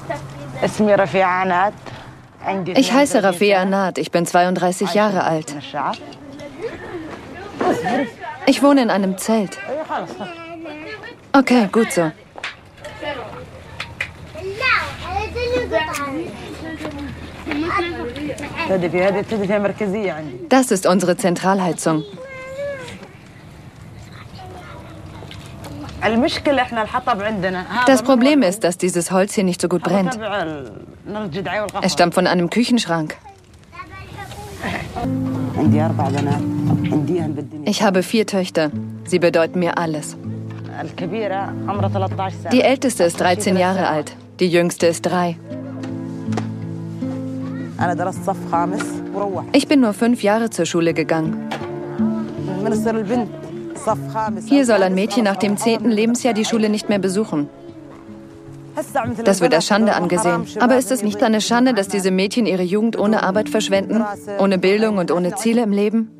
Ich heiße Rafea Anad, ich bin 32 Jahre alt. Ich wohne in einem Zelt. Okay, gut so. Das ist unsere Zentralheizung. Das Problem ist, dass dieses Holz hier nicht so gut brennt. Es stammt von einem Küchenschrank. Ich habe 4 Töchter. Sie bedeuten mir alles. Die älteste ist 13 Jahre alt. Die jüngste ist 3. Ich bin nur 5 Jahre zur Schule gegangen. Hier soll ein Mädchen nach dem 10. Lebensjahr die Schule nicht mehr besuchen. Das wird als Schande angesehen. Aber ist es nicht eine Schande, dass diese Mädchen ihre Jugend ohne Arbeit verschwenden, ohne Bildung und ohne Ziele im Leben?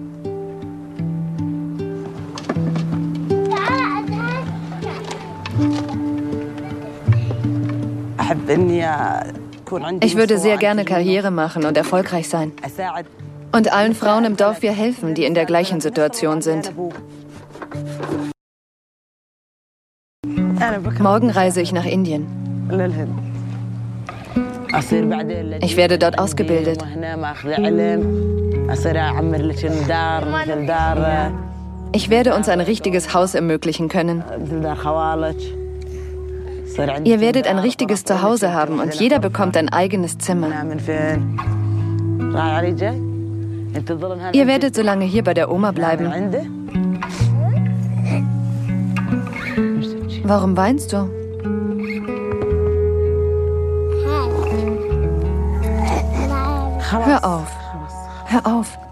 Ich würde sehr gerne Karriere machen und erfolgreich sein. Und allen Frauen im Dorf hier helfen, die in der gleichen Situation sind. Morgen reise ich nach Indien. Ich werde dort ausgebildet. Ich werde uns ein richtiges Haus ermöglichen können. Ihr werdet ein richtiges Zuhause haben und jeder bekommt ein eigenes Zimmer. Ihr werdet so lange hier bei der Oma bleiben. Warum weinst du? Hör auf. Hör auf.